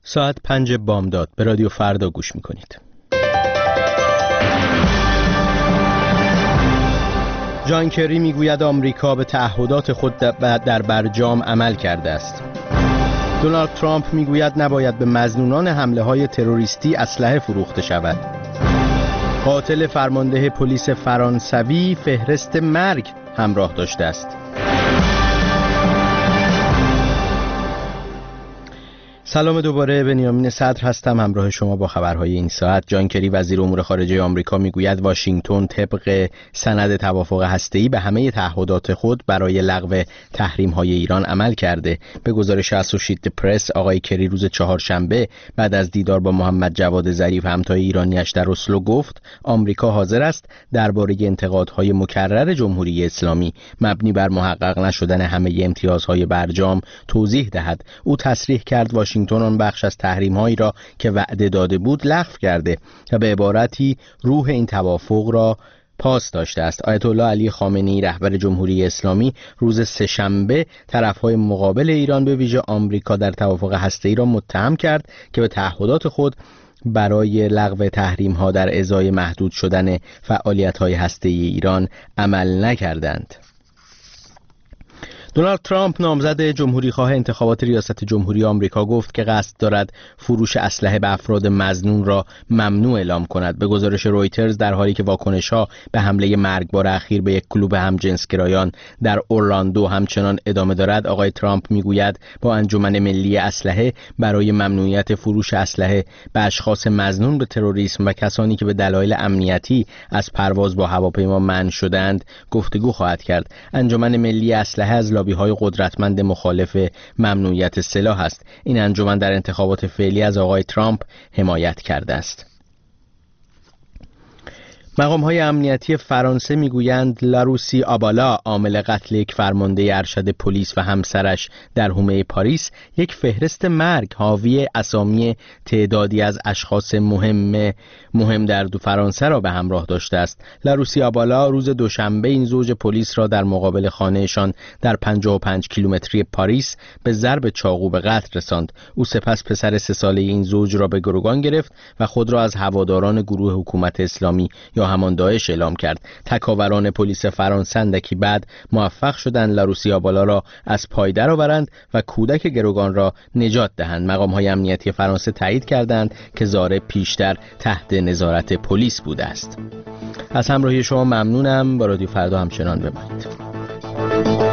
ساعت 5 بامداد به رادیو فردا گوش میکنید. جان کری میگوید آمریکا به تعهدات خود در برجام عمل کرده است. دونالد ترامپ میگوید نباید به مظنونان حمله‌های تروریستی اسلحه فروخته شود. قاتل فرمانده پلیس فرانسوی فهرست مرگ همراه داشته است. سلام دوباره، بنیامین صدر هستم همراه شما با خبرهای این ساعت. جان کری وزیر امور خارجه آمریکا میگوید واشنگتن طبق سند توافق هسته‌ای به همه تعهدات خود برای لغو تحریم‌های ایران عمل کرده. به گزارش اسوشییتد پرس، آقای کری روز چهارشنبه بعد از دیدار با محمد جواد ظریف همتای ایرانیش در اسلو گفت آمریکا حاضر است درباره انتقادهای مکرر جمهوری اسلامی مبنی بر محقق نشدن همه امتیازهای برجام توضیح دهد. او تصریح کرد واشنگتن آن بخش از تحریم‌هایی را که وعده داده بود لغو کرده و به عبارتی روح این توافق را پاس داشته است. آیت الله علی خامنه‌ای رهبر جمهوری اسلامی روز سه‌شنبه طرف‌های مقابل ایران به ویژه آمریکا در توافق هسته‌ای را متهم کرد که به تعهدات خود برای لغو تحریم‌ها در ازای محدود شدن فعالیت‌های هسته‌ای ایران عمل نکردند. دونالد ترامپ نامزد جمهوری‌خواه انتخابات ریاست جمهوری آمریکا گفت که قصد دارد فروش اسلحه به افراد مظنون را ممنوع اعلام کند. به گزارش رویترز، در حالی که واکنش‌ها به حمله مرگبار اخیر به یک کلوب همجنسگرایان در اورلاندو همچنان ادامه دارد، آقای ترامپ میگوید با انجمن ملی اسلحه برای ممنوعیت فروش اسلحه به اشخاص مظنون به تروریسم و کسانی که به دلایل امنیتی از پرواز با هواپیما منع شدند گفتگو خواهد کرد. انجمن ملی اسلحه از های قدرتمند مخالف ممنوعیت سلاح است. این انجمن در انتخابات فعلی از آقای ترامپ حمایت کرده است. مقام‌های امنیتی فرانسه میگویند لاروسی آبالا، عامل قتل یک فرمانده ارشد پلیس و همسرش در حومه پاریس، یک فهرست مرگ حاوی اسامی تعدادی از اشخاص مهم در فرانسه را به همراه داشته است. لاروسی آبالا روز دوشنبه این زوج پلیس را در مقابل خانهشان در 55 کیلومتری پاریس به ضرب چاقو به قتل رساند. او سپس پسر 3 ساله این زوج را به گروگان گرفت و خود را از هواداران گروه حکومت اسلامی یا همان داعش اعلام کرد. تکاوران پلیس فرانسه اندکی بعد موفق شدند لاروسی آبالا را از پای درآورند و کودک گروگان را نجات دهند. مقام‌های امنیتی فرانسه تایید کردند که زار پیشتر تحت نظارت پلیس بوده است. از همراهی شما ممنونم. با رادیو فردا همچنان بمانید.